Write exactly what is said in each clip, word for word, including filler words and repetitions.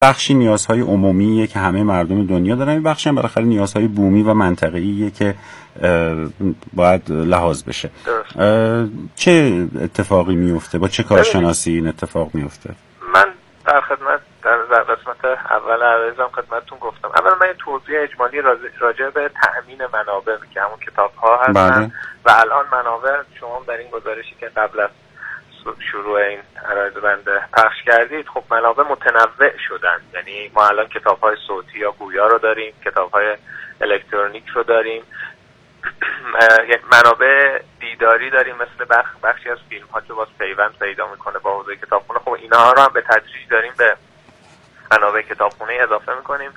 بخشی نیازهای عمومیه که همه مردم دنیا دارن، این بخشی هم بالاخره نیازهای بومی و منطقه‌ایه که باید لحاظ بشه. چه اتفاقی میفته؟ با چه کارشناسی این اتفاق میفته؟ من در خدمت در قسمت اول عرضم خدمتتون گفتم. اولا من یه توضیح اجمالی راجع به تأمین منابع که همون کتاب‌ها هستن. بله. و الان منابع شما در این گزارشی که قبل از شروع این عرایض بنده پخش کردید، خب منابع متنوع شدن. یعنی ما الان کتاب‌های صوتی یا گویا رو داریم، کتاب‌های الکترونیک رو داریم، منابع دیداری داریم مثل بخش بخشی از فیلم‌ها که باز پیوند پیدا میکنه با حوزه کتابخونه. خب اینها رو هم به تدریج داریم به منابع کتابخونه اضافه میکنیم.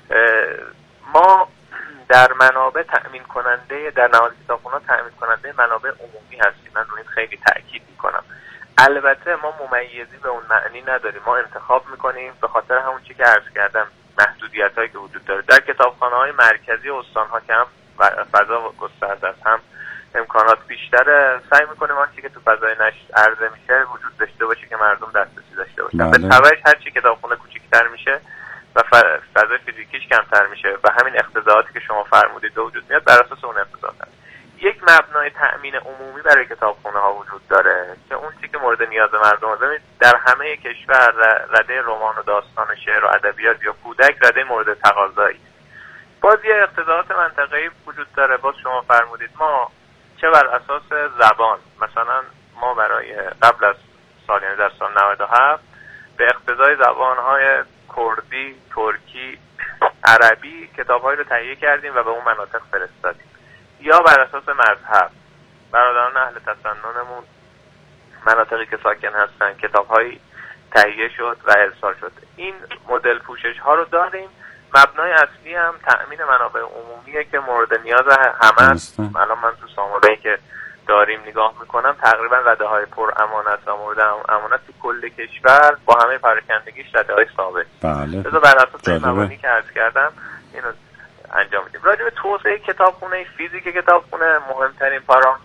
ما در منابع تأمین کننده در نهاد کتابخونه تأمین کننده منابع عمومی هستیم. من روی این خیلی تأکید میکنم. البته ما ممیزی به اون معنی نداریم. ما انتخاب میکنیم به خاطر همون چیزی که عرض کردم، محدودیت‌هایی که وجود داره در کتابخانه‌های مرکزی استان‌ها که هم فضا گسترده است، هم امکانات بیشتره. سعی میکنیم آن چیزی که تو فضای نشر عرضه میشه وجود داشته باشه که مردم دسترسی داشته باشن. به تبعش هر چی کتابخونه کوچیک‌تر میشه و فضای فیزیکیش کمتر میشه و همین اقتضاعاتی که شما فرمودید به وجود میاد. بر اساس اون اقتضاعات یک مبنای تأمین عمومی برای کتابخونه ها وجود داره که اون چیزی که مورد نیاز مردم است. در همه کشور رده رمان و داستان و شعر و ادبیات یا کودک رده مورد تقاضایی. باز یه اقتضاعات منطقه‌ای وجود داره. باز شما فرمودید ما چه بر اساس زبان، مثلا ما برای قبل از سال یعنی در سال نود و هفت به اقتضای زبان‌های کردی، ترکی، عربی کتاب‌هایی رو تهیه کردیم و به اون مناطق فرستادیم. یا بر اساس مذهب، برادران اهل تسننمون مناطقی که ساکن هستن کتاب‌هایی تهیه شد و ارسال شد. این مدل پوشش‌ها رو داریم. مبنای اصلی هم تأمین منابع عمومیه که مورد نیاز همه است. الان من تو سامانه‌ای که داریم نگاه میکنم تقریبا رده پر امانت و مورد امانت تو کل کشور با همه پراکندگیش رده های ثابت. بله. بذار بر اساس این مبانی که عرض کردم اینو انجام میدیم. راجع به توسعه کتابخونه، فیزیک کتابخونه، مهمترین پارامتر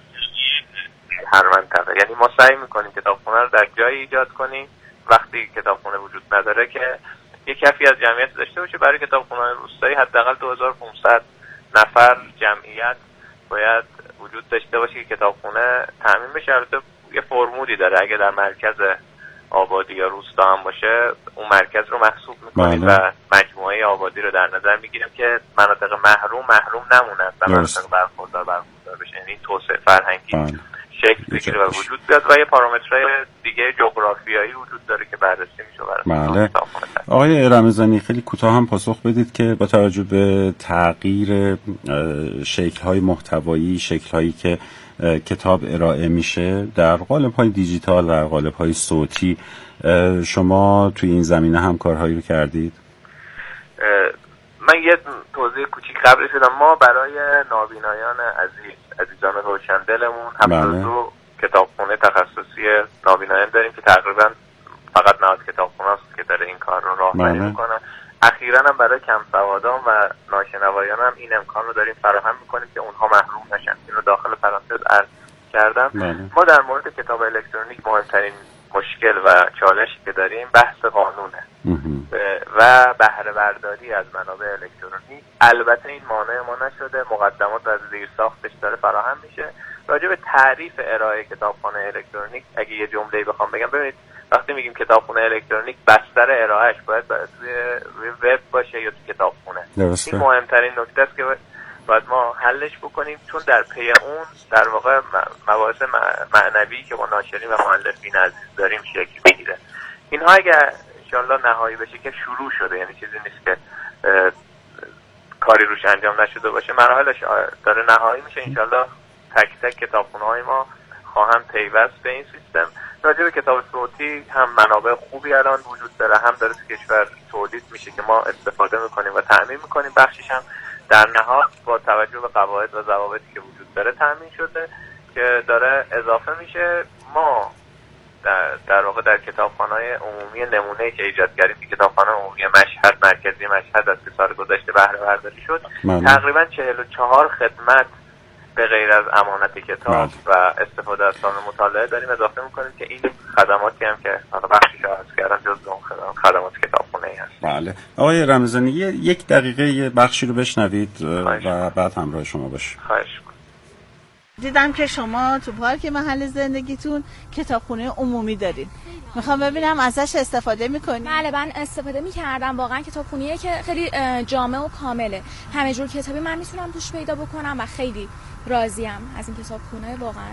هر منطقه، یعنی ما سعی میکنیم کتابخونه رو در جایی ایجاد کنیم وقتی کتابخونه وجود نداره که یک کفی از جمعیت داشته باشه. برای کتابخونه روستایی حداقل دو هزار و پانصد نفر جمعیت باید وجود داشته باشه که کتابخونه تامین بشه. البته یه فرمولی داره، اگه در مرکز آبادی یا روستا هم باشه اون مرکز رو محسوب میکنیم و مجموعه آبادی رو در نظر میگیریم که مناطق محروم محروم نمونن و مناطق برخوردار برخوردار بشه. یعنی توسعه فرهنگی شکل بگیره و وجود بیاد و یه پارامترهای دیگه جغرافیایی وجود داره که بررسی میشه برای بله. آقای رمضانی خیلی کوتاه هم پاسخ بدید که با توجه به تغییر شکل‌های محتوایی، شکل‌هایی که کتاب ارائه میشه در قالب‌های دیجیتال و در قالب‌های صوتی، شما توی این زمینه هم کارهایی رو کردید؟ من یه توضیح کوچیک قبلش بدم. ما برای نابینایان عزیز عزیزان روشندلمون هفتاد و دو کتابخونه تخصصی نابینایان داریم که تقریبا فقط نهاد کتابخونه است که داره این کار رو راهبری میکنه. اخیراً هم برای کم سوادان و ناشنوایان هم این امکان رو داریم فراهم میکنیم که اونها محروم نشن. این رو داخل پرانتز عرض کردم. بله. ما در مورد کتاب الکترونیک مهمترین مشکل و چالشی که داریم بحث قانونه و بهره برداری از منابع الکترونیک. البته این مانع ما نشده، مقدمات از زیر ساختش داره فراهم میشه. راجع به تعریف ارائه کتابخانه الکترونیک اگه یه جمله‌ای بخوام بگم، ببینید وقتی میگیم کتابخانه الکترونیک بستر ارائهش باید روی وب باشه یا تو کتابخونه. این مهمترین نکته است که باید ما حلش بکنیم، چون در پی اون در واقع مباحث معنوی که با ناشرین و مؤلفین عزیز داریم شکل میگیره. اینها اگر انشالله نهایی بشه که شروع شده، یعنی چیزی نیست که کاری روش انجام نشده باشه، مراحلش داره نهایی میشه. انشالله تک تک کتابخونه های ما خواهم پیوست به این سیستم. راجع به کتاب صوتی هم منابع خوبی الان وجود داره، هم داره تو کشور تولید میشه که ما استفاده میکنیم و تأمین میکنیم. بخشش هم در نهاد با توجه به قواعد و ضوابطی که وجود داره تأمین شده که داره اضافه میشه. ما در, در واقع در کتابخانه‌های عمومی نمونه‌ای که ایجاد کردیم که کتابخانه عمومی مشهد مرکزی مشهد از سال گذشته بهره برداری شد، تقریبا چهل و چهار خدمت به غیر از امانت کتاب مالی و استفاده از سامان مطالعه داریم اضافه میکنیم که این خدماتی هم که حالا بخشش رو عرض کردم جزو اون خدمات کتابخونه ای هست. بله آقای رمضانی یک دقیقه یه بخشی رو بشنوید و بعد همراه شما باشیم. خواهش دیدم که شما تو پارک محل زندگیتون کتابخونه عمومی دارین. میخوام ببینم ازش استفاده میکنی؟ بله من استفاده میکردم. واقعا کتابخونه‌ایه که خیلی جامع و کامله. همه جور کتابی من میتونم توش پیدا بکنم و خیلی راضیم از این کتابخونه. واقعا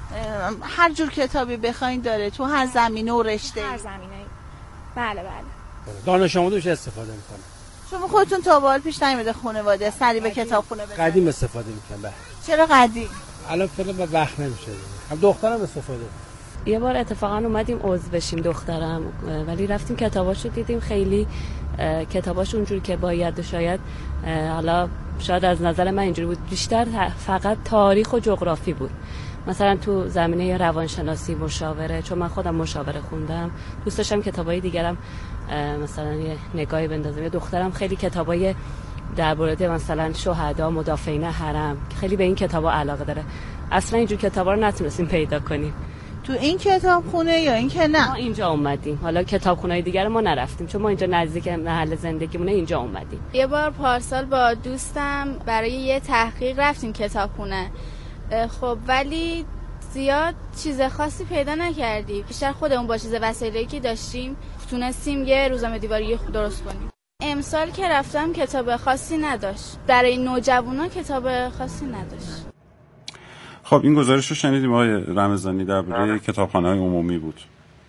هر جور کتابی بخواین داره، تو هر زمینه و رشته. هر زمینه. بله بله. دانش آموز توش استفاده میکنه. شما خودتون تا به حال پیش نیومده خانواده سری به کتابخونه بزنید؟ قدیم استفاده میکنم. بله. چرا قدیم؟ الان فعلا به وقت نمیشه. هم دخترم استفاده. یه بار اتفاقا اومدیم عضو بشیم دخترم، ولی رفتیم کتاباشو دیدیم، خیلی کتاباش اونجوری که باید، شاید حالا شاید از نظر من اینجوری بود، بیشتر فقط تاریخ و جغرافی بود. مثلا تو زمینه روانشناسی مشاوره، چون من خودم مشاوره خوندم، دوست داشتم کتابای دیگرم مثلا یه نگاهی بندازم. یه دخترم خیلی کتابای درباره مثلا شهدا، مدافعین حرم، خیلی به این کتابا علاقه داره. اصلا اینجور کتابا رو نتونستیم پیدا کنیم. تو این کتابخونه یا این که نه؟ ما اینجا اومدیم. حالا کتابخونه‌های دیگر ما نرفتیم چون ما اینجا نزدیک محل زندگیمونه، اینجا اومدیم. یه بار پارسال با دوستم برای یه تحقیق رفتیم کتابخونه. خب ولی زیاد چیز خاصی پیدا نکردیم. بیشتر خودمون با چیز وسایلی که داشتیم تونستیم یه روزنامه دیواری درست کنیم. امسال که رفتم کتاب خاصی نداشت. برای نوجوانا کتاب خاصی نداشت. خب این گزارش رو شنیدیم آقای رمضانی درباره کتابخانه‌های عمومی بود.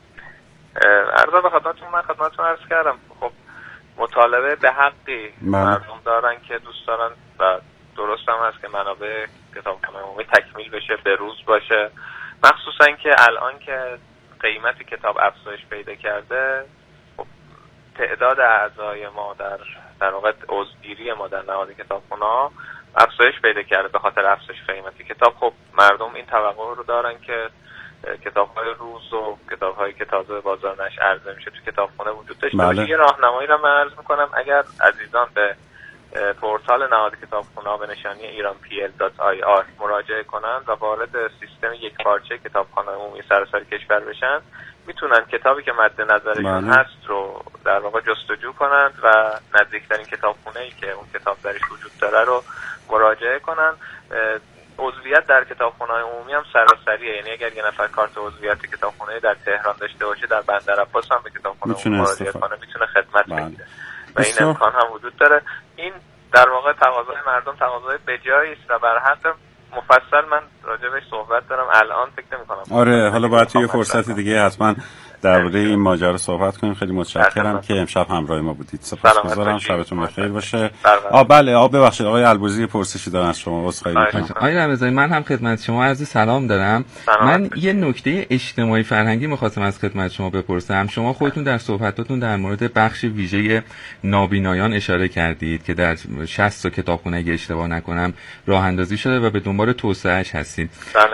عرض به خدمتتون، من خدمتتون عرض کردم خب مطالبه به حقی مردم دارن که دوست دارن و درست هم هست که منابع کتابخانه عمومی تکمیل بشه، به روز باشه، مخصوصا که الان که قیمت کتاب افزایش پیدا کرده، خب تعداد اعضای ما در در واقع عضوگیری ما در نهاد کتابخونه‌ها افزایش پیدا کرده به خاطر افزایش قیمت کتاب. خب مردم این توقع رو دارن که کتاب‌های روز و کتاب‌هایی که تازه بازار نش عرضه میشه تو کتابخونه وجود داشته باشه. یه راهنمایی رو من عرض می‌کنم، اگر عزیزان به پورتال نهاد کتابخونه‌ها به نشانی ایران پی ال دات آی آر مراجعه کنند و وارد سیستم یکپارچه کتابخانه عمومی سراسر کشور بشن، میتونن کتابی که مد نظرشون هست رو در واقع جستجو کنند و نزدیکترین کتابخونه‌ای که اون کتاب درش وجود داره رو مراجعه کنن. عضویت در کتابخانه‌های عمومی هم سراسریه، یعنی اگر یه نفر کارت عضویت کتابخونه در تهران داشته باشه، در بندرعباس هم به کتابخانه عمومی مراجعه کنه، میتونه خدمت بگیره و این امکان هم وجود داره. این در واقع تقاضای مردم تقاضای بجایی است و بر حق مفصل من راجع بهش صحبت دارم، الان فکر نمی‌کنم. آره حالا باید توی فرصت دیگه حتما درباره این ماجرا صحبت کنیم. خیلی متشکرم که امشب همراه ما بودید. سپاسگزارم، شبتون بخیر باشه. آ بله آ ببخشید آقای البوزی پرسشی دارن از شما، عذرخواهی می‌کنم. آقای رمضانی من هم خدمت شما عرض سلام دارم. من یه نکته اجتماعی فرهنگی می‌خواستم از خدمت شما بپرسم. شما خودتون در صحبتاتون در مورد بخش ویژه نابینایان اشاره کردید که در شصت تا کتابخونه اگه اشتباه نکنم راه اندازی شده و به دنبال توسعه‌اش هستید.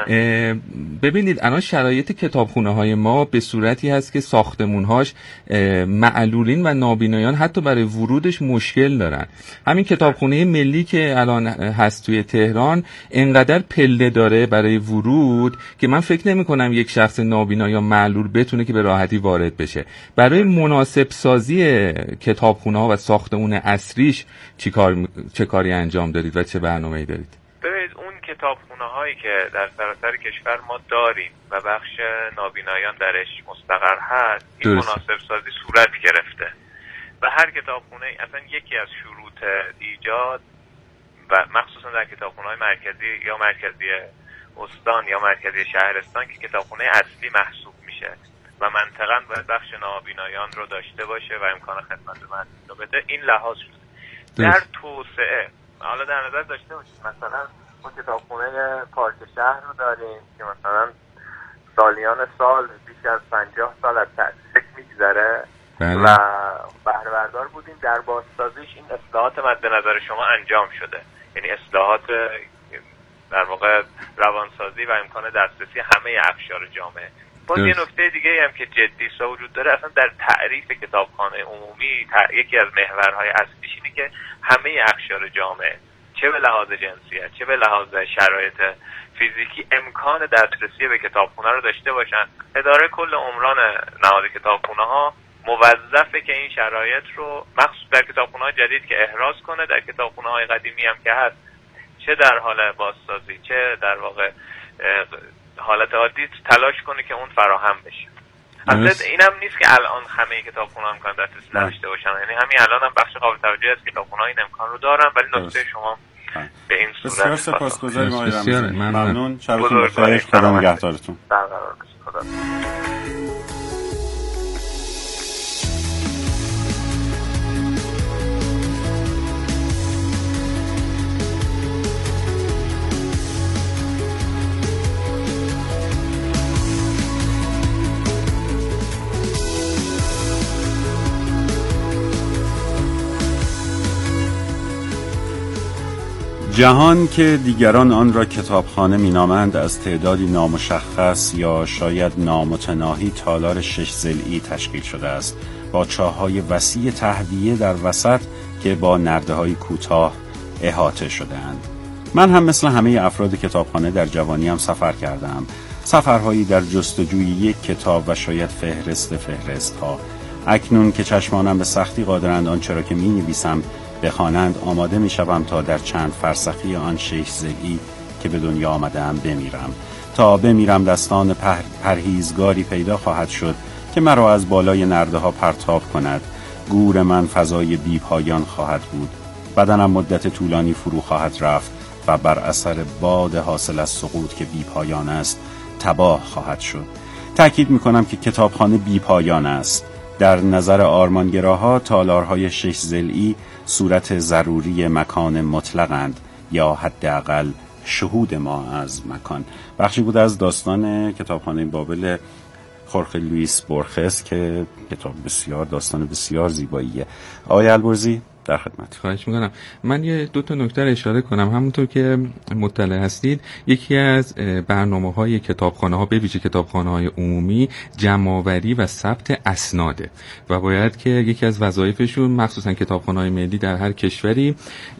ببینید الان شرایط کتابخونه‌های ما به صورتی هست که ساختمون‌هاش معلولین و نابینایان حتی برای ورودش مشکل دارن. همین کتابخونه ملی که الان هست توی تهران انقدر پله داره برای ورود که من فکر نمی‌کنم یک شخص نابینا یا معلول بتونه که به راحتی وارد بشه. برای مناسب سازی کتابخونه‌ها و ساختمون اصلیش چیکار چه کاری انجام دارید و چه برنامه‌ای دارید؟ ببینید اون کتابخونه هایی که در سراسر کشور ما داریم و بخش نابینایان درش مستقر هست، این مناسب سازی صورت گرفته و هر کتابخونه اصلا یکی از شروط ایجاد و مخصوصا در کتابخونه های مرکزی یا مرکزی استان یا مرکزی شهرستان که کتابخونه اصلی محسوب میشه و منطقاً باید بخش نابینایان رو داشته باشه و امکان خدمت به مردم رو بده، این لحاظ شده. در توسعه حالا در نظر داشته باشید مثلا ما کتابخونه پارک شهر رو داریم که مثلا سالیان سال بیش از پنجاه سال از تأسیسش میگذره و بهره بردار بودیم. در بازسازیش این اصلاحات مد نظر شما انجام شده، یعنی اصلاحات در واقع روانسازی و امکان دسترسی همه اقشار جامعه. باز یه نکته دیگه هم که جدی سا وجود داره، اصلا در تعریف کتابخانه عمومی یکی از محورهای اصلیش اینه که همه اقشار جامعه چه به لحاظ جنسیت چه به لحاظ شرایط فیزیکی امکان دسترسی به کتابخونه رو داشته باشن. اداره کل عمران نهاد کتابخونه ها موظفه که این شرایط رو مخصوص در کتابخونه‌های جدید که احراز کنه، در کتابخونه‌های قدیمی هم که هست چه در حال بازسازی چه در واقع حالت عادی تلاش کنه که اون فراهم بشه. البته اینم نیست که الان همه کتابخونه‌ها امکان دسترسی داشته باشن، یعنی همین الان هم بخش قابل توجهی از کتابخونه‌ها این امکان رو دارن، ولی نکته شما به این صورت. بسیار سپاسگزاریم آقای رمزی. ممنون. شبتون بخیر. خدا نگهدارتون. برقرار خدا. جهان که دیگران آن را کتابخانه مینامند از تعدادی نامشخص یا شاید نامتناهی تالار شش ضلعی تشکیل شده است، با چاه‌های وسیع تهویه در وسط که با نرده‌های کوتاه احاطه شده‌اند. من هم مثل همه افراد کتابخانه در جوانیم سفر کردم، سفرهایی در جستجوی یک کتاب و شاید فهرست فهرست‌ها. اکنون که چشمانم به سختی قادرند آنچه را که می‌نویسم بخوانند، آماده می شوم تا در چند فرسخی آن شش ضلعی که به دنیا آمدم بمیرم. تا بمیرم دستان پر، پرهیزگاری پیدا خواهد شد که مرا از بالای نرده ها پرتاب کند. گور من فضای بی پایان خواهد بود. بدنم مدت طولانی فرو خواهد رفت و بر اثر باد حاصل از سقوط که بی پایان است تباه خواهد شد. تأکید می کنم که کتابخانه بی پایان است. در نظر آرمانگراها تالارهای شش ضلعی صورت ضروری مکان مطلقند یا حداقل شهود ما از مکان. بخشی بود از داستان کتابخانه بابل خورخه لوئیس بورخس که کتاب بسیار داستان بسیار زیباییه. آقای البرزی در خدمت. خواهش میکنم. من یه دو تا نکته رو اشاره کنم. همونطور که مطلع هستید، یکی از برنامه‌های کتابخانه‌ها به ویژه کتابخانه‌های عمومی جمع‌آوری و ثبت اسناده و باید که یکی از وظایفشون مخصوصا کتابخانه‌های ملی در هر کشوری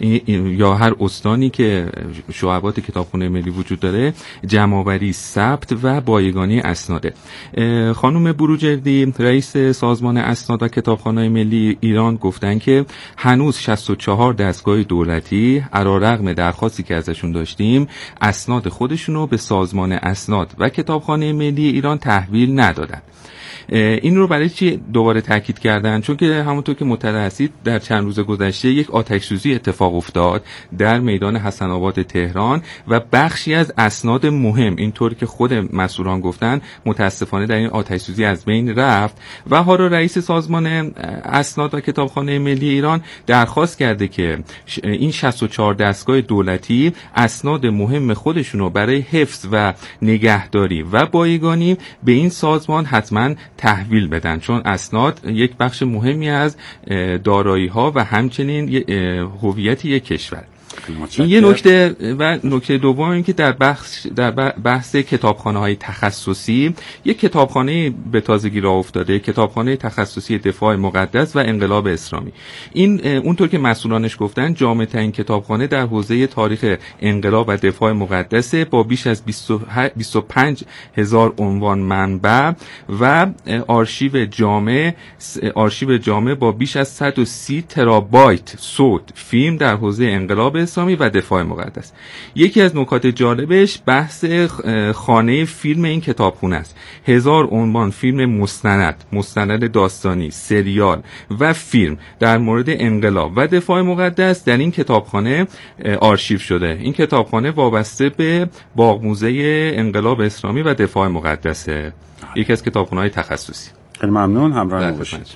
یا هر استانی که شعبات کتابخانه ملی وجود داره جمع‌آوری، ثبت و بایگانی اسناده. خانم بروجردی رئیس سازمان اسناد و کتابخانه‌های ملی ایران گفتن که هنوز شصت و چهار دستگاه دولتی علیرغم درخواستی که ازشون داشتیم اسناد خودشونو به سازمان اسناد و کتابخانه ملی ایران تحویل ندادن. این رو برای چی دوباره تاکید کردن؟ چون که همونطور که مطلع هستید در چند روز گذشته یک آتش سوزی اتفاق افتاد در میدان حسن آباد تهران و بخشی از اسناد مهم اینطور که خود مسئولان گفتن متاسفانه در این آتش سوزی از بین رفت و حالا رئیس سازمان اسناد و کتابخانه ملی ایران درخواست کرده که این شصت و چهار دستگاه دولتی اسناد مهم خودشونو برای حفظ و نگهداری و بایگانی به این سازمان حتما تحویل بدن، چون اسناد یک بخش مهمی از دارایی ها و همچنین هویت یک کشور. این یه نکته. و نکته دوم این که در بحث در بحث کتابخانه‌های تخصصی یک کتابخانه به تازگی راه افتاده، کتابخانه تخصصی دفاع مقدس و انقلاب اسلامی. این اونطور که مسئولانش گفتن جامع‌ترین کتابخانه در حوزه تاریخ انقلاب و دفاع مقدس با بیش از بیست و پنج هزار عنوان منبع و آرشیو جامع آرشیو جامع با بیش از صد و سی ترابایت صوت فیلم در حوزه انقلاب اسلامی و دفاع مقدس. یکی از نکات جالبش بحث خانه فیلم این کتابخونه است. هزار عنوان فیلم مستند، مستند داستانی، سریال و فیلم در مورد انقلاب و دفاع مقدس در این کتابخانه آرشیو شده. این کتابخانه وابسته به باغ موزه انقلاب اسلامی و دفاع مقدسه. یکی از کتابخانه‌های تخصصی. خیلی ممنون. همراه ما باشید.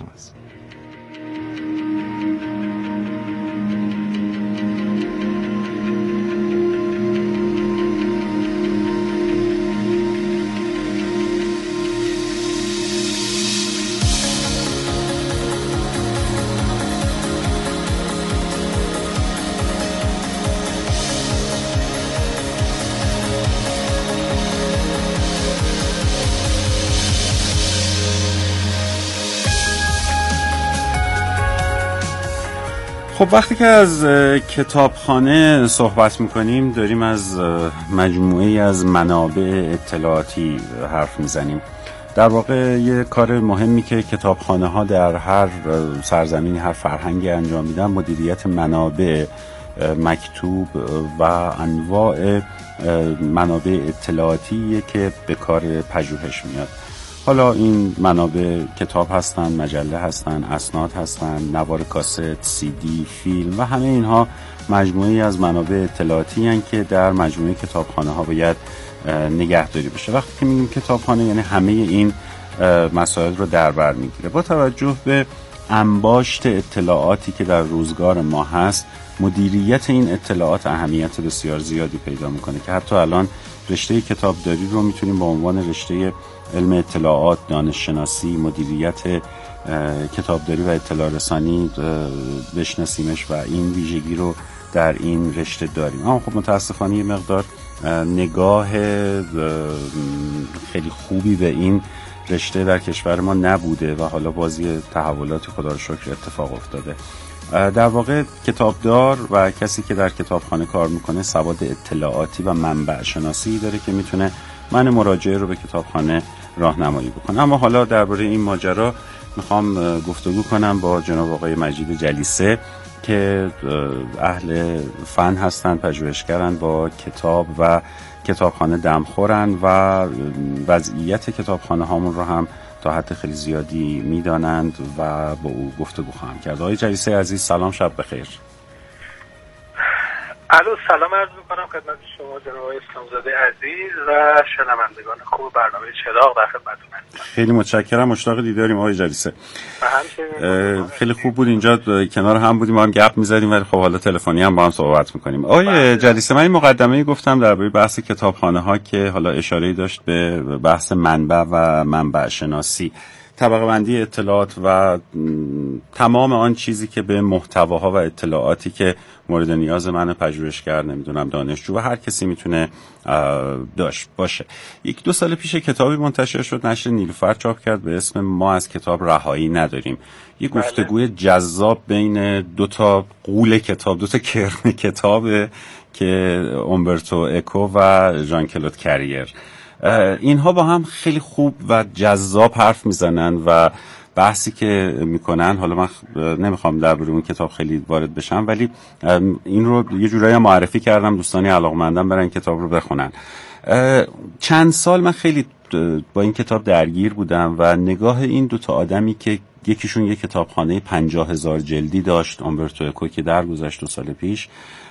خب وقتی که از کتابخانه صحبت میکنیم داریم از مجموعه از منابع اطلاعاتی حرف میزنیم. در واقع یه کار مهمی که کتابخانه ها در هر سرزمینی، هر فرهنگی انجام میدن مدیریت منابع مکتوب و انواع منابع اطلاعاتی که به کار پژوهش میاد. حالا این منابع کتاب هستن، مجله هستن، اسناد هستن، نوار کاست، سی دی، فیلم و همه اینها مجموعی از منابع اطلاعاتی هستند که در مجموعه کتابخانه ها باید نگهداری بشه. وقتی که میگیم کتابخانه یعنی همه این مسائل رو در بر میگیره. با توجه به انباشت اطلاعاتی که در روزگار ما هست، مدیریت این اطلاعات اهمیت بسیار زیادی پیدا میکنه که حتی الان رشته کتابداری رو میتونیم با عنوان رشته علم اطلاعات، دانش شناسی، مدیریت کتابداری و اطلاع رسانی بشناسیمش و این ویژگی رو در این رشته داریم. اما خب متاسفانه یه مقدار نگاه خیلی خوبی به این رشته در کشور ما نبوده و حالا بازی تحولات خدا رو شکر اتفاق افتاده. در واقع کتابدار و کسی که در کتابخانه کار میکنه سواد اطلاعاتی و منبع شناسی داره که میتونه من مراجعه رو به کتابخانه راهنمایی بکنه. اما حالا درباره این ماجرا میخوام گفتگو کنم با جناب آقای مجید جلیسه که اهل فن هستن، پژوهشگرن، با کتاب و کتابخانه دمخورن و وضعیت کتابخانه هامون رو هم تا حد خیلی زیادی میدانند و با او گفتگو خواهم کرد. آقای جلیسه عزیز سلام، شب بخیر. الو، سلام عرض میکنم خدمت شما جناب آقای اسلامزاده عزیز و شنوندگان خوب برنامه چراغ در خدمتتون. خیلی متشکرم، مشتاق دیداریم آقای جلیسه. خیلی خوب بود اینجا کنار هم بودیم، ما هم گپ می‌زدیم ولی خب حالا تلفنی هم با هم صحبت می‌کنیم. آقای جلیسه، من این مقدمه‌ای گفتم درباره بحث کتابخانه‌ها که حالا اشاره‌ای داشت به بحث منبع و منبع شناسی، طبقه بندی اطلاعات و تمام آن چیزی که به محتواها و اطلاعاتی که مورد نیاز من پژوهشگر، نمیدونم دانشجو و هر کسی میتونه داشت باشه. یک دو سال پیش کتابی منتشر شد، نشر نیلوفر چاپ کرد به اسم ما از کتاب رهایی نداریم. یک گفتگوی جذاب بین دو تا غول کتاب، دو تا کرم کتاب که اومبرتو اکو و ژان کلود کریر، اینها با هم خیلی خوب و جذاب حرف میزنن و بحثی که میکنن، حالا من نمیخوام درباره اون کتاب خیلی وارد بشم ولی این رو یه جورایی معرفی کردم دوستانی علاقه‌مندن برای این کتاب رو بخونن. چند سال من خیلی با این کتاب درگیر بودم و نگاه این دو تا آدمی که یکیشون یک کتابخانه پنجاه هزار جلدی داشت، اومبرتو اکو که درگذشت دو سال پیش،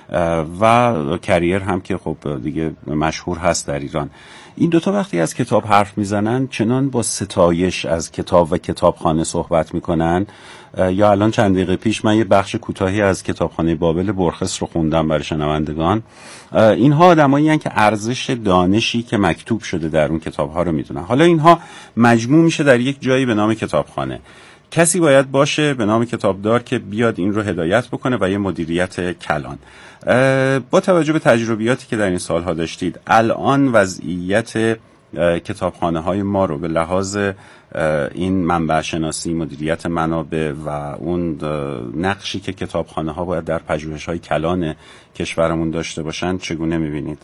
و کریر هم که خب دیگه مشهور هست در ایران، این دوتا وقتی از کتاب حرف میزنن چنان با ستایش از کتاب و کتابخانه صحبت میکنن. یا الان چند دقیقه پیش من یه بخش کوتاهی از کتابخانه بابل برخس رو خوندم برای شنوندگان. اینها آدمایی هستن که ارزش دانشی که مکتوب شده در اون کتابها رو میدونن. حالا اینها مجموع میشه در یک جایی به نام کتابخانه. کسی باید باشه به نام کتابدار که بیاد این رو هدایت بکنه و یه مدیریت کلان. با توجه به تجربیاتی که در این سالها داشتید، الان وضعیت کتابخانه های ما رو به لحاظ این منبع شناسی، مدیریت منابع و اون نقشی که کتابخانه ها باید در پژوهش های کلان کشورمون داشته باشن چگونه میبینید؟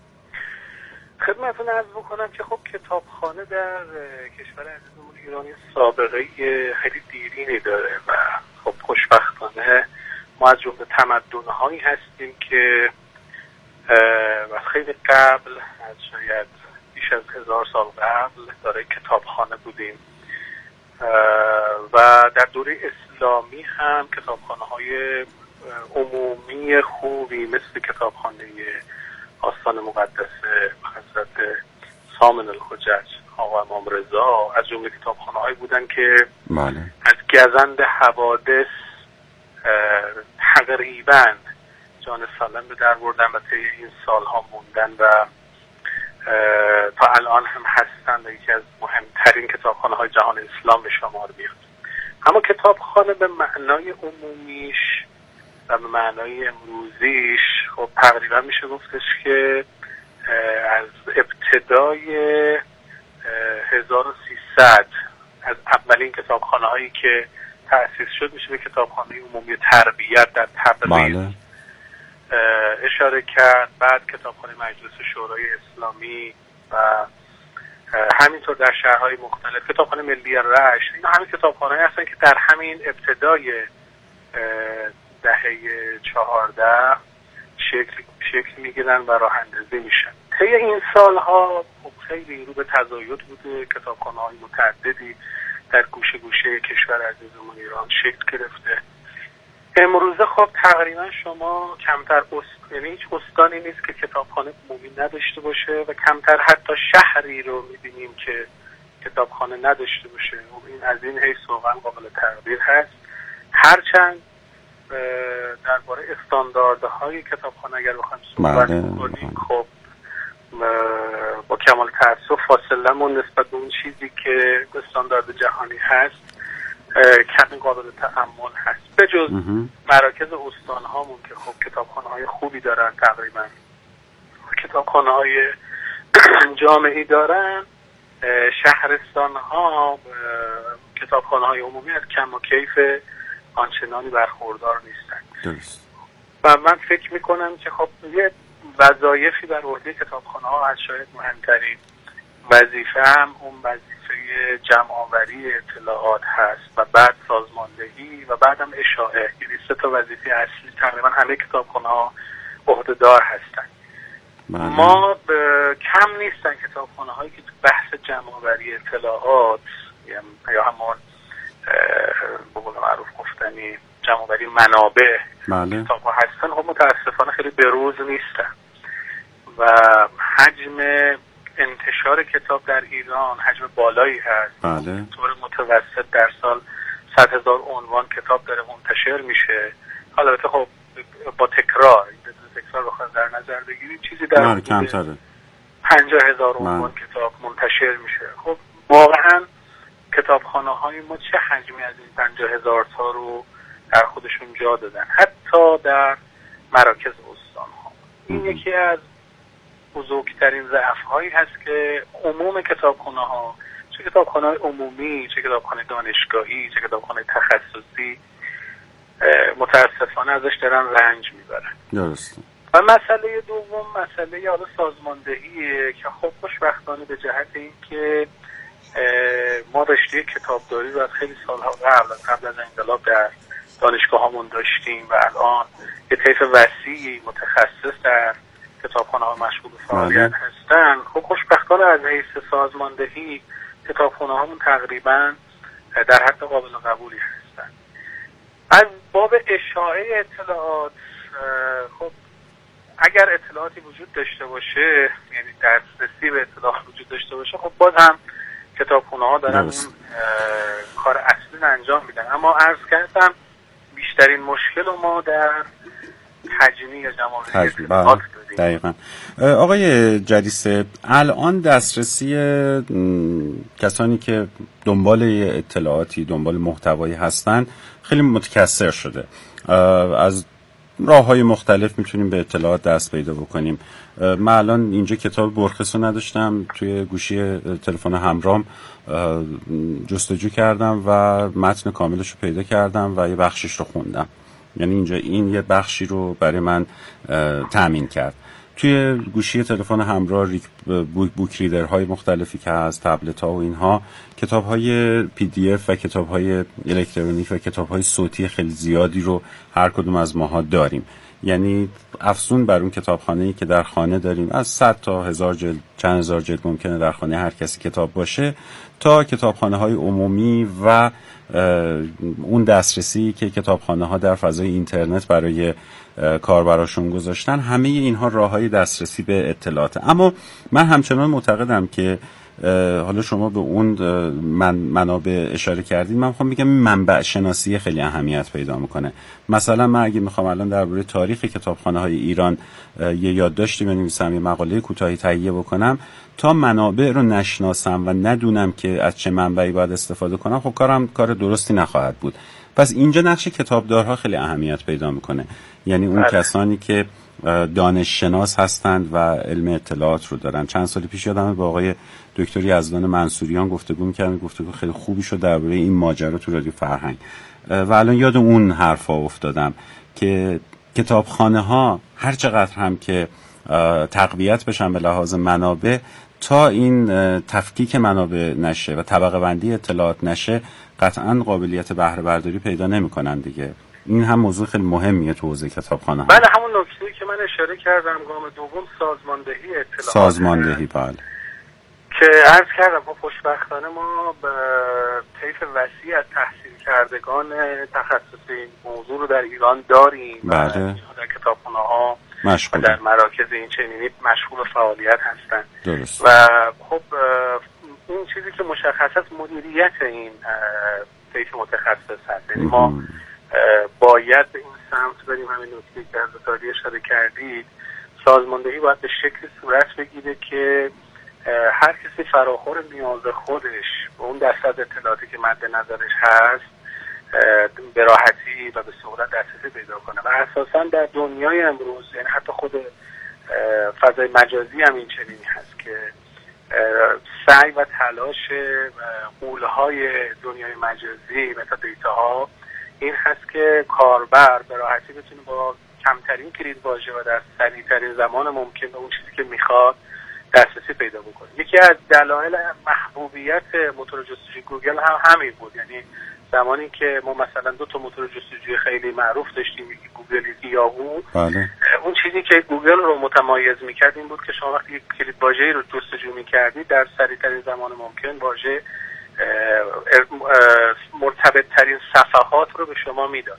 خدمتتون عرض بکنم که خب کتابخانه در کشور عزیزمون ایران سابقه خیلی دیرینی داره و خب خوشبختانه ما از جمله تمدن‌هایی هستیم که و خیلی قبل، از شاید بیش از هزار سال قبل داره کتابخانه بودیم و در دوره اسلامی هم کتابخانه‌های عمومی خوبی مثل کتابخانه آستان مقدس حضرت سامن الحجج آقا امام رضا از جمله کتابخانه‌هایی بودن که بله. از گزند حوادث تقریبا جان سالم به در بردن و طی این سالها موندن و تا الان هم هستن و یکی از مهمترین کتابخانه های جهان اسلام به شمار میاد. اما کتابخانه به معنای عمومیش و به معنای امروزیش خب تقریبا میشه گفتش که از ابتدای هزار و سیصد از اولین کتابخانه هایی که تأسیس شد میشه به کتابخانه عمومی تربیت در تبریز بله. اشاره کرد. بعد کتابخانه مجلس شورای اسلامی و همینطور در شهرهای مختلف، کتابخانه ملی رشت، اینا همین کتابخانه‌ای هستن که در همین ابتدای دهه چهارده شکل شکل میگیرن و راه اندازی میشن. طی این سالها خیلی رو به تزاید بوده، کتابخانه‌های متعددی در گوشه گوشه کشور عزیزمون ایران شکل گرفته. امروزه خب تقریبا شما کمتر است... یعنی هیچ استانی نیست که کتابخانه عمومی نداشته باشه و کمتر حتی شهری رو میبینیم که کتابخانه نداشته باشه. این از این حیث واقعا قابل تقدیر هست. هرچند درباره استانداردهای کتابخانه اگر بخوایم صحبت کنیم، خب با کمال تأسف فاصله‌مون نسبت به اون چیزی که استاندارد جهانی هست کمی قابل تأمل هست. به جز مراکز استان‌هامون که خب کتابخانه‌های خوبی دارن، تقریبا کتابخانه‌های جامعی دارن، شهرستان‌ها کتابخانه‌های عمومی از کم و کیف آنچنانی برخوردار نیستن. درست. و من فکر میکنم که خب یه وظایفی بر عهده کتابخانه‌ها از شاید مهمترین وظیفه هم اون وظیفه جمع‌آوری اطلاعات هست و بعد سازماندهی و بعدم اشاعه. یعنی سه تا وظیفه اصلی تقریبا همه کتابخانه‌ها عهده‌دار هستن. ما کم نیستن کتابخانه‌هایی که تو بحث جمع‌آوری اطلاعات یا همون به قول معروف گفتنی جمع‌آوری منابع کتاب‌ها هستن، خب متاسفانه خیلی بروز نیستن و حجم انتشار کتاب در ایران حجم بالایی هست. بله. طور متوسط در سال صد هزار عنوان کتاب داره منتشر میشه. حالا البته خب با تکرار بدون تکرار بخوایم در نظر بگیریم چیزی در حدود پنجاه هزار عنوان کتاب منتشر میشه. خب واقعا کتابخانه‌های ما چه حجمی از این پنجاه هزار تا رو در خودشون جا دادن، حتی در مراکز استان‌ها. این یکی از بزرگترین ضعف‌هایی هست که عموم کتابخانه‌ها، چه کتابخانه‌های عمومی، چه کتابخانه دانشگاهی، چه کتابخانه تخصصی، متاسفانه ازش دارن رنج میبرن. درسته. و مسئله دوم مسئله حالا سازماندهیه که خب خوشبختانه به جهت این که ما رشته کتابداری رو از خیلی سالها قبل قبل از انقلاب در دانشگاهامون داشتیم و الان یه طیف وسیعی متخصص در کتابخانه‌ها مشغول فعالیت هستن. خب خوشبختانه از حیث سازماندهی کتابخانه‌هامون تقریبا در حد قابل قبولی هستن. از باب اشاعه اطلاعات، خب اگر اطلاعاتی وجود داشته باشه، یعنی دسترسی به اطلاعات وجود داشته باشه، خب باز هم کتابخانه‌ها دارن اون کار اصلی انجام میدن. اما عرض کردم بیشترین مشکل ما در تجمیع یا جمع‌آوری اطلاعات داریم. دقیقاً. آقای جلیسه، الان دسترسی کسانی که دنبال اطلاعاتی، دنبال محتوایی هستن خیلی متکثر شده. از راه‌های مختلف میتونیم به اطلاعات دست پیدا بکنیم. من الان اینجا کتاب برخص رو نداشتم، توی گوشی تلفن همراهم جستجو کردم و متن کاملش رو پیدا کردم و یه بخشش رو خوندم. یعنی اینجا این یه بخشی رو برای من تامین کرد. توی گوشی تلفن همراه بوک ریدرهای مختلفی که هست، تبلت ها و اینها، کتاب های پی دی اف و کتاب های الکترونیک و کتاب های صوتی خیلی زیادی رو هر کدوم از ماها داریم. یعنی افزون بر اون کتابخانه‌ای که در خانه داریم، از صد تا هزار جلد، چند هزار جلد ممکنه در خانه هر کسی کتاب باشه، تا کتابخانه‌های عمومی و اون دسترسی که کتابخانه‌ها در فضای اینترنت برای کاربراشون گذاشتن، همه اینها راه‌های دسترسی به اطلاعات. اما من همچنان معتقدم که حالا شما به اون من منابع اشاره کردید، من میخوام بگم منبع شناسی خیلی اهمیت پیدا میکنه. مثلا من اگه میخوام الان درباره تاریخ کتابخانه‌های ایران یه یادداشتی بنویسم، یه مقاله کوتاهی تهیه بکنم، تا منابع رو نشناسم و ندونم که از چه منبعی باید استفاده کنم، خب کارم کار درستی نخواهد بود. پس اینجا نقش کتابدارها خیلی اهمیت پیدا میکنه. یعنی اون کسانی که دانش شناس هستند و علم اطلاعات رو دارن. چند سال پیش یادمه با آقای دکتر یزدان منصوریان گفتگو می‌کردم، گفتگو خیلی خوبی شد درباره این ماجرا تو رادیو فرهنگ. و الان یاد اون حرفا افتادم که کتابخانه‌ها هر چقدر هم که تقویت بشن به لحاظ منابع، تا این تفکیک منابع نشه و طبقه بندی اطلاعات نشه قطعا قابلیت بهره برداری پیدا نمی‌کنن دیگه. این هم موضوع خیلی مهمیه تو حوزه کتابخانه. بله، همون نکته‌ای که من اشاره کردم، گام دوم سازماندهی اطلاعات. سازماندهی بله. که عرض کردم ما خوشبختانه ما به طیف وسیع از تحصیل کردگان تخصص این موضوع رو در ایران داریم. بله. در کتابخانه‌ها و در مراکز این چنینی مشغول فعالیت هستن. درست. و خب این چیزی که مشخص است مدیریت این طیف متخصص هست. یعنی ما باید به این سمت بریم. همین نکته که از تاریخ اشاره کردید، سازماندهی باید به شکل صورت بگیره که هر کسی فراخور نیاز خودش به اون درصد اطلاعاتی که مد نظرش هست به راحتی و به سهولت دسترسی پیدا کنه. و اساسا در دنیای امروز، یعنی حتی خود فضای مجازی هم این چنینی هست که سعی و تلاش غول‌های دنیای مجازی و تا دیتاها این هست که کاربر به راحتی بتونه با کمترین کلید واژه و در سریعترین زمان ممکن به اون چیزی که میخواد دسترسی پیدا بکنه. یکی از دلایل محبوبیت موتور جستجوی گوگل هم همین بود. یعنی زمانی که ما مثلا دو تا موتور جستجوی خیلی معروف داشتیم، یکی گوگل یکی یاهو، بله. اون چیزی که گوگل رو متمایز میکرد این بود که شما وقتی یک کلید واژه‌ای رو جستجو میکردید در سریعترین زمان ممکن واژه مرتبط ترین صفحات رو به شما میداد.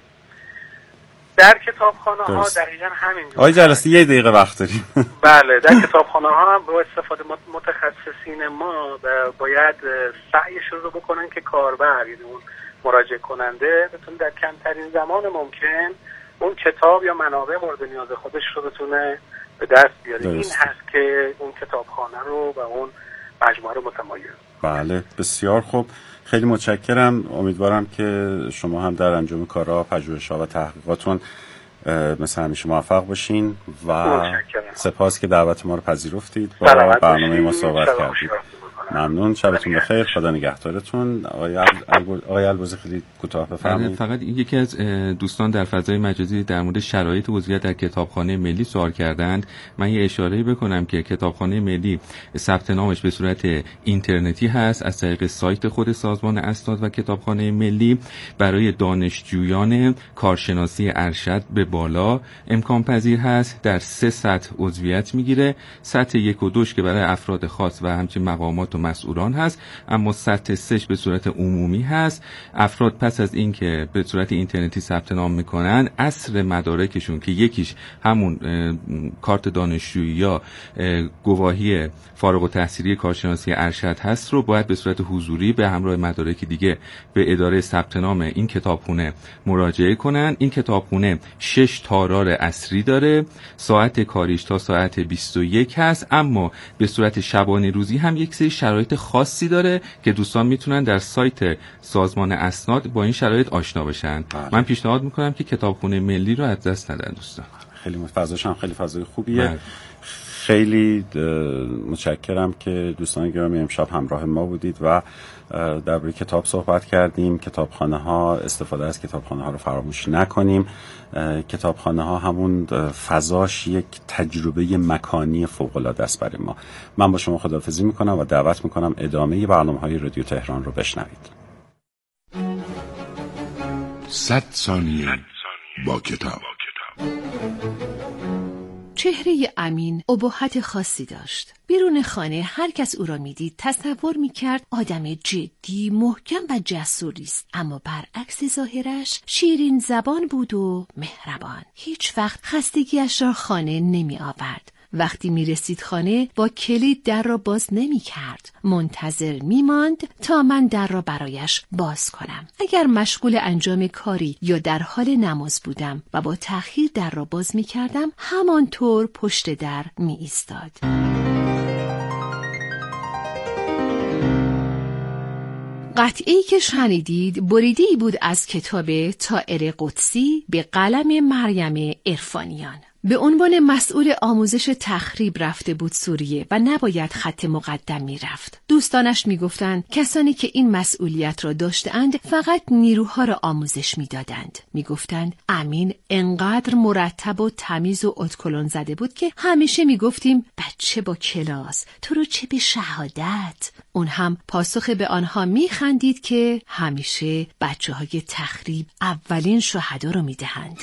در کتابخانه ها دقیقا همین جور. آقای جلسه یه دقیقه وقت داریم. بله، در کتابخانه ها هم با استفاده متخصصین ما باید سعیش رو بکنن که کاربر، یعنی اون مراجعه کننده، بتونه در کمترین زمان ممکن اون کتاب یا منابع مورد نیاز خودش رو بتونه به دست بیاره. این هست که اون کتابخانه رو و اون مجموعه رو متمایز. بله، بسیار خوب. خیلی متشکرم. امیدوارم که شما هم در انجام کارها، پژوهش‌ها و تحقیقاتون مثل همیشه موفق باشین و سپاس که دعوت ما رو پذیرفتید با برنامه ما صحبت کردید. ممنون. شبتون بخیر. خدا نگهدارتون. آقای آقای البرزی خیلی کوتاه بفرمایید. فقط یکی از دوستان در فضای مجازی در مورد شرایط عضویت در کتابخانه ملی سوال کردند. من یه اشاره‌ای بکنم که کتابخانه ملی ثبت نامش به صورت اینترنتی هست از طریق سایت خود سازمان اسناد و کتابخانه ملی. برای دانشجویان کارشناسی ارشد به بالا امکان پذیر هست. در سه سطح عضویت میگیره. سطح یک و دوش که برای افراد خاص و همچنین مقامات و مسئولان هست، اما سطح سهش به صورت عمومی هست. افراد پس از اینکه به صورت اینترنتی ثبت نام میکنن، اصل مدارکشون که یکیش همون کارت دانشجویی یا گواهی فارغ التحصیلی کارشناسی ارشد هست رو باید به صورت حضوری به همراه مدارک دیگه به اداره ثبت نام این کتابخونه مراجعه کنن. این کتابخونه شش تارار عصری داره. ساعت کاریش تا ساعت بیست و یک هست، اما به صورت شبانه روزی هم یک سری شرایط خاصی داره که دوستان میتونن در سایت سازمان اسناد با این شرایط آشنا بشن. بله. من پیشنهاد میکنم که کتابخونه ملی رو از دست ندن دوستان. خیلی فضاش هم خیلی فضای خوبیه. بله. خیلی متشکرم که دوستان گرامی امشب همراه ما بودید و درباره کتاب صحبت کردیم. کتابخانه ها، استفاده از کتابخانه ها رو فراموش نکنیم. کتابخانه ها همون فضاش یک تجربه مکانی فوق العاده است برای ما. من با شما خداحافظی میکنم و دعوت میکنم ادامه برنامه های رادیو تهران رو بشنوید. صد ثانیه با کتاب. چهره امین ابهت خاصی داشت. بیرون خانه هر کس او را میدید تصور میکرد آدم جدی، محکم و جسوری است، اما برعکس ظاهرش شیرین زبان بود و مهربان. هیچ وقت خستگیش را خانه نمی آورد. وقتی می رسید خانه با کلید در را باز نمی کرد. منتظر می ماند تا من در را برایش باز کنم. اگر مشغول انجام کاری یا در حال نماز بودم و با تأخیر در را باز می کردم، همانطور پشت در می ایستاد. قطعه‌ای که شنیدید بریده‌ای بود از کتاب طائر قدسی به قلم مریم عرفانیان. به عنوان مسئول آموزش تخریب رفته بود سوریه و نباید خط مقدم میرفت. دوستانش میگفتند کسانی که این مسئولیت را داشتند فقط نیروها را آموزش میدادند. میگفتند امین انقدر مرتب و تمیز و ادکلون زده بود که همیشه میگفتیم بچه با کلاس، تو رو چه به شهادت. اون هم پاسخ به آنها میخندید که همیشه بچه های تخریب اولین شهدا رو میدهند.